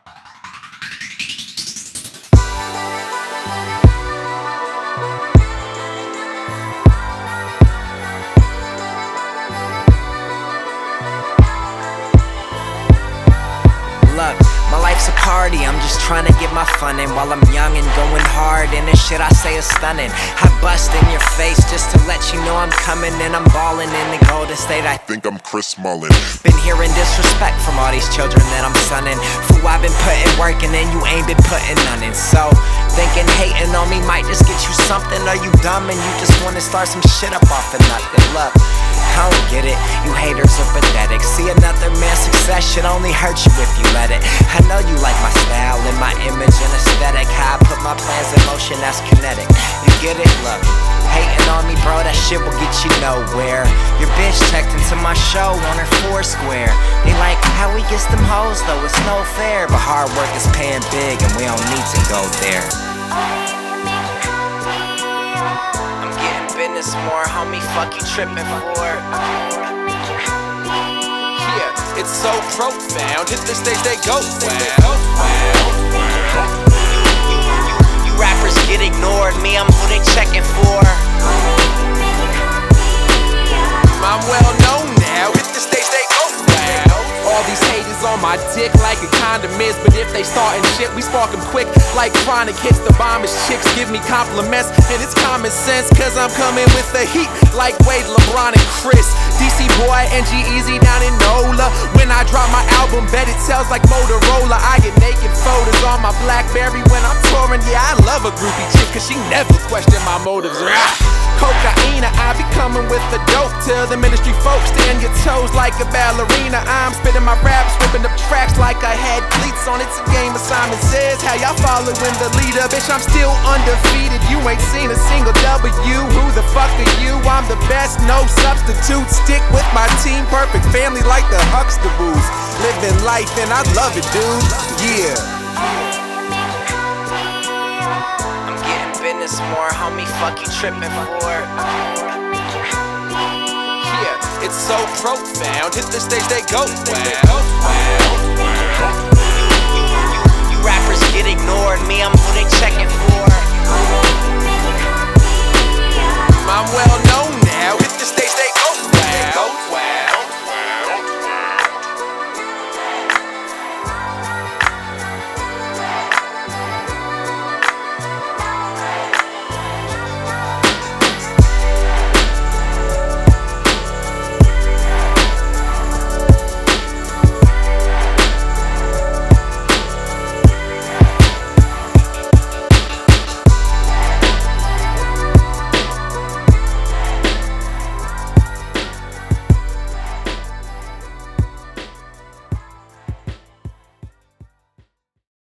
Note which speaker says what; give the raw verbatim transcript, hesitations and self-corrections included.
Speaker 1: Look, my life's a party, I'm just trying to get my fun in while I'm young and going hard, and the shit I say is stunning. I bust in your face just to let you know I'm coming, and I'm ballin' in the Golden State. I
Speaker 2: think I'm Chris Mullin.
Speaker 1: Been hearing disrespect from all these children that I'm sunning. Fool, I've been putting work in and you ain't been putting none in. So, thinking hating on me might just get you something. Are you dumb and you just wanna start some shit up off of nothing? Look, I don't get it, you haters are pathetic. See another man's success should only hurt you if you let it. I know you like my style and my image and aesthetic. How I put my plans in motion, that's kinetic. You get it? Look, hating on me, bro, that shit will get you nowhere. Your bitch checked into my show on her Foursquare. They like how we gets them hoes though, it's no fair. But hard work is paying big and we don't need to go there. I'm getting business more, homie, fuck you tripping for.
Speaker 3: Yeah, it's so profound, hit the stage, they go wow, wow, wow.
Speaker 1: You rappers get ignored, me, I'm who they checking for.
Speaker 3: I'm well known now, hit the stage, they go wow. All these haters on my dick like a condom is, but if they startin' shit, we spark them quick like chronic hits. The bombers chicks give me compliments, and it's common sense, cause I'm coming with the heat like Wade, LeBron, and Chris. D C boy and G-Eazy down in NOLA. When I drop my album, bet it sells like Motorola. I get naked photos on my Blackberry when I'm touring. Yeah, I love a groupie chick, cause she never question my motives. Cocaine, I be coming with the dope. Till the ministry folks stand your toes like a ballerina. I'm spitting my raps, whipping up tracks like I had cleats on. It's a game of Simon Says. How y'all following the leader? Bitch, I'm still undefeated. You ain't seen a single W. Who the fuck are you? I'm the best, no substitute. Stick with my team, perfect family like the Huxtables. Living life and I love it, dude. Yeah.
Speaker 1: Business more, homie, fuck you tripping for.
Speaker 3: Yeah, it's so profound, hit the stage, they go wow, wow, wow.